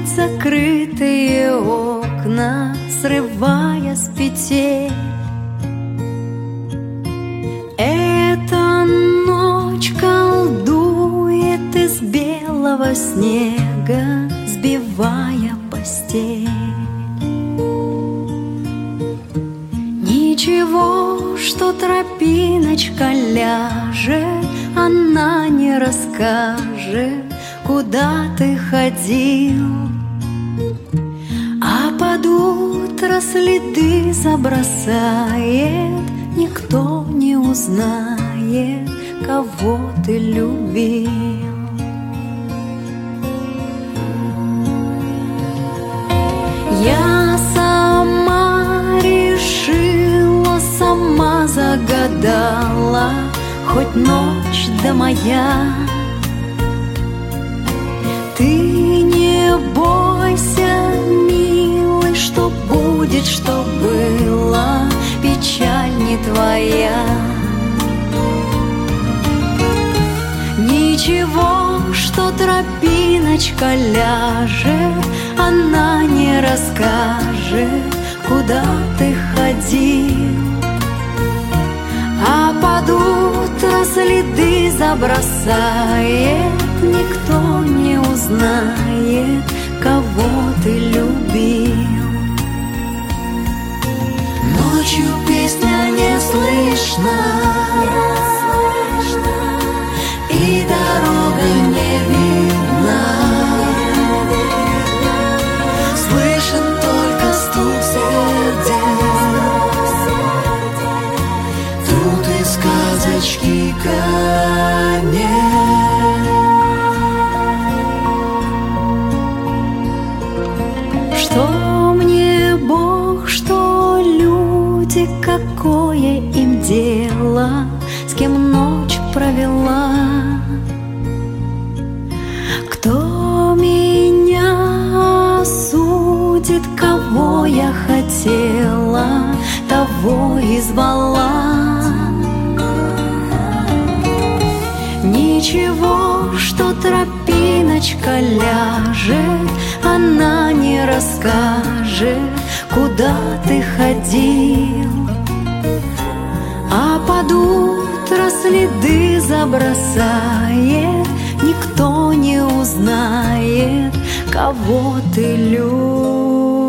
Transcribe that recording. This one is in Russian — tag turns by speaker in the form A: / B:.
A: закрытые окна, срывая с петель. Эта ночь колдует из белого снега, сбивая постель. Ничего, что тропиночка ляжет, она не расскажет, куда ты ходил. А под утро следы забросает, никто не узнает, кого ты любил. Я сама решила, сама загадала, хоть ночь да моя. Ты не бойся, милый, что будет, что было, печаль не твоя. Ничего, что тропиночка ляжет, она не расскажет, куда ты ходил. А под утро следы забросает, никто не узнает, кого ты любил. Ночью песня не слышна, и дорога не видна. Слышен только стук сердец, труд и сказочки конец. Что мне Бог, что люди, какое им дело, с кем ночь провела? Кто меня осудит, кого я хотела, того и звала. Ничего, что тропиночка ляжет, она не расскажет, куда ты ходил. А под утро следы забросает, никто не узнает, кого ты любишь.